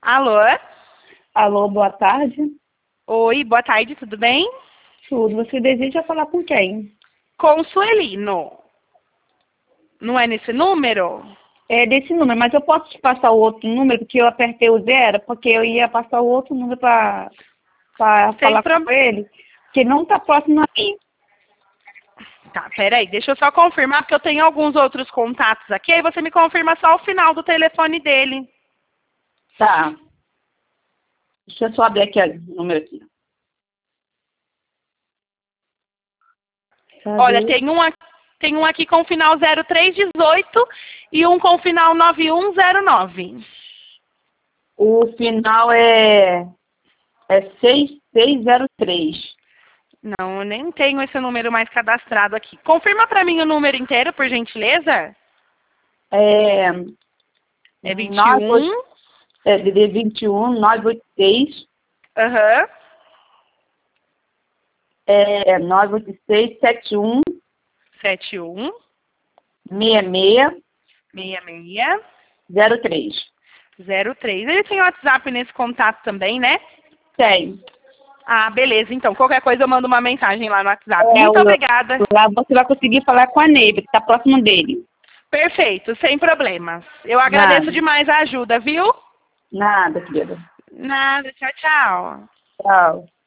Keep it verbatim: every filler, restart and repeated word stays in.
Alô? Alô, boa tarde. Oi, boa tarde, tudo bem? Tudo. Você deseja falar com quem? Com Suelino. Não é nesse número? É desse número, mas eu posso te passar o outro número, porque eu apertei o zero, porque eu ia passar o outro número para Sem falar pro... com ele, que não está próximo a mim. Tá, peraí, deixa eu só confirmar, porque eu tenho alguns outros contatos aqui, aí você me confirma só o final do telefone dele. Tá. Deixa eu só abrir aqui o número aqui. Cadê? Olha, tem um, aqui, tem um aqui com o final zero três dezoito e um com o final nove um zero nove. O final é, é seis seis zero três. Não, eu nem tenho esse número mais cadastrado aqui. Confirma para mim o número inteiro, por gentileza. É, É vinte e nove, um. é D vinte e um, nove oito seis, Aham. é, nove oito seis, sete um, sete um. seis seis seis seis. zero três. zero três. Ele tem WhatsApp nesse contato também, né? Tem. Ah, beleza. Então, qualquer coisa eu mando uma mensagem lá no WhatsApp. É, Muito o- obrigada. Lá você vai conseguir falar com a Neiva, que está próximo dele. Perfeito, sem problemas. Eu agradeço Nada. demais a ajuda, viu? Nada, querida. Nada. Tchau, tchau. Tchau.